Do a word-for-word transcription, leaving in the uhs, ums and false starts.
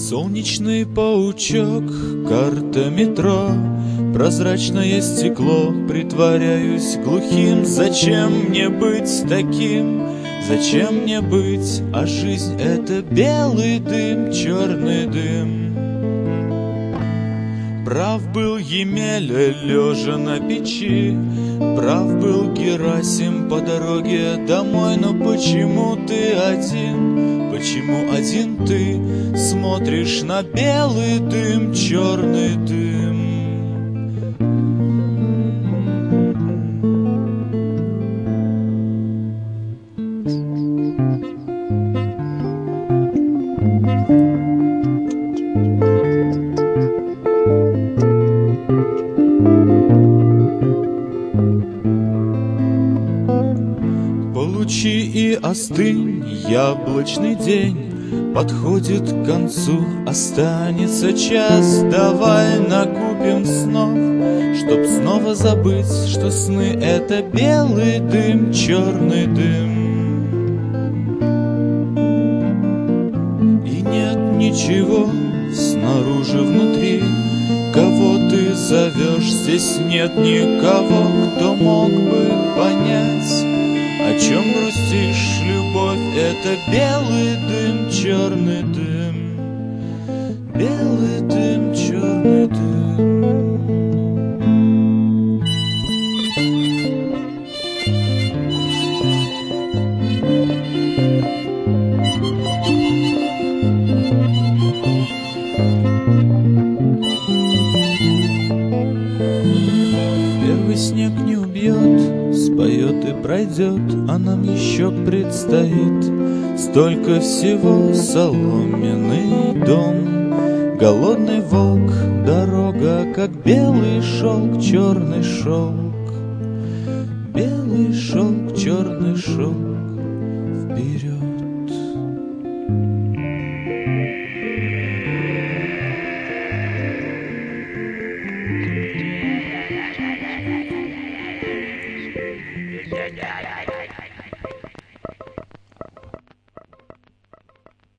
Солнечный паучок, карта метро, прозрачное стекло, притворяюсь глухим. Зачем мне быть таким? Зачем мне быть? А жизнь — это белый дым, черный дым. Прав был Емеля, лежа на печи, прав был Герасим по дороге домой. Но почему ты один? Почему один ты смотришь на белый дым, черный дым? Получи и остынь, яблочный день подходит к концу, останется час. Давай накупим снов, чтоб снова забыть, что сны — это белый дым, черный дым. И нет ничего снаружи, внутри. Кого ты зовешь? Здесь нет никого, кто мог бы понять, о чем грустишь, любовь — это белый дым, черный дым. Белый дым, черный дым. Первый снег не убьет, споет и пройдет, а нам еще предстоит столько всего. Соломенный дом, голодный волк, дорога, как белый шелк, черный шелк. Белый шелк, черный шелк, вперед.